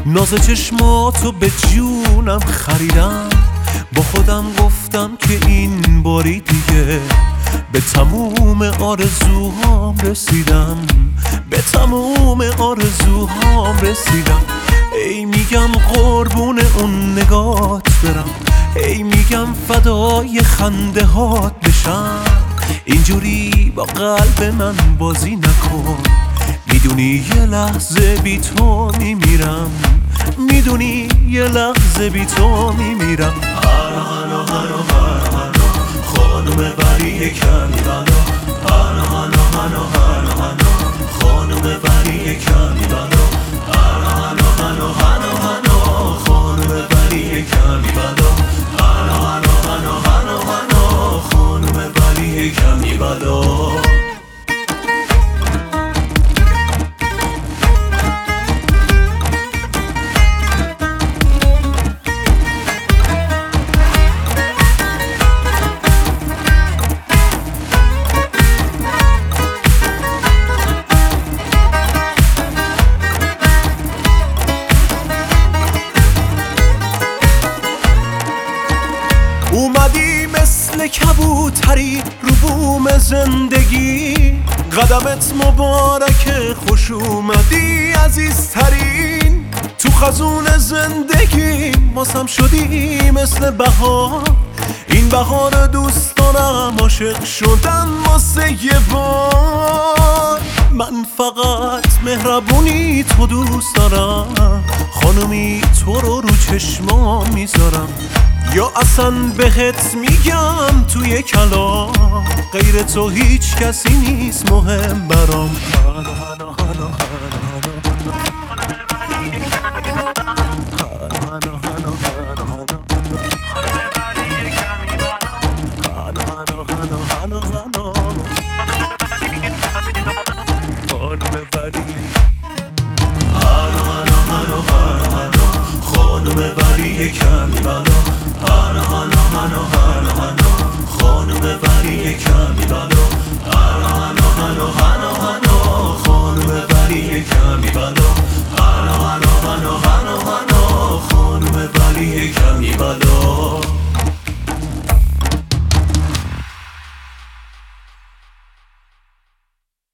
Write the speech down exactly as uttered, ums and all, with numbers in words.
ناز چشماتو به جونم خریدم، با خودم گفتم که این باری دیگه به تموم آرزوهام رسیدم، به تموم آرزوهام رسیدم. ای میگم قربون اون نگات برم، ای میگم فدای خنده هات بشم. اینجوری با قلب من بازی نکن، میدونی یه لحظه بی تو میمیرم، میدونی یه لحظه بی تو میمیرم. هانو هانو هانو هانو هانو خانم ولی کمی بلا، هانو هانو هانو هانو هانو خانم ولی کمی بلا، هانو هانو هانو هانو هانو خانم ولی کمی بلا، هانو هانو هانو هانو هانو خانم ولی کمی بلا. اومدی مثل کبوتری رو بوم زندگی، قدمت مبارک خوش اومدی عزیزترین. تو خزون زندگی ماسم شدی مثل بهار، این بهار دوست دارم عاشق شدن واسه یه بار. من فقط مهربونی تو دوست دارم، خانومی تو رو رو چشمام میذارم، یا اصلا بهت میگم توی کلام غیر تو هیچ کسی نیست مهم برام. خانم ولی کمی بلا، هانو هانو هانو هانو هانو خانم ولی کمی بلا، هانو هانو هانو هانو هانو خانم ولی کمی بلا.